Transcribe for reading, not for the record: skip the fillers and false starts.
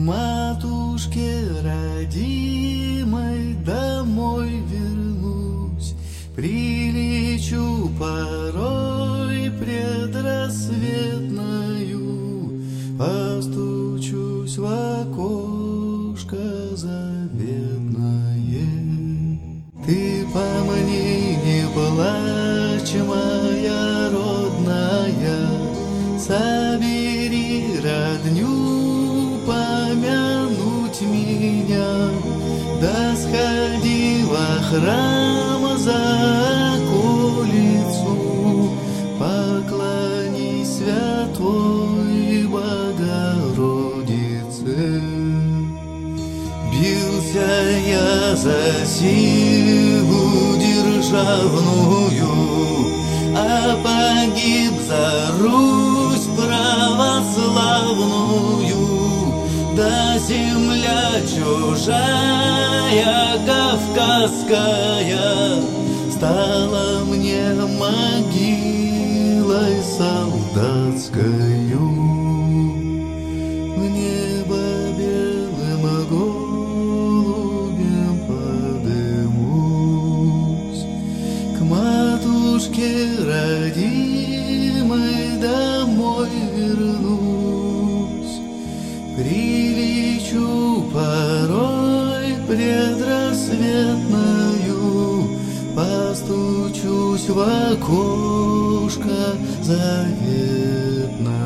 матушке родимой домой вернусь, прилечу порой предрассветною, постучусь в окошко заветное. Ты по мне не плачь, моя родная, собери родню помянуть меня, да сходи во храм за околицу, поклонись святой Богородице. Бился я за силу державную, а погиб за Русь православную. Да земля чужая, кавказская, стала мне могилой солдатскою. В небо белым голубем подымусь, к матушке родимой домой вернусь, прилечу порой предрассветною, постучусь в окошко заветное.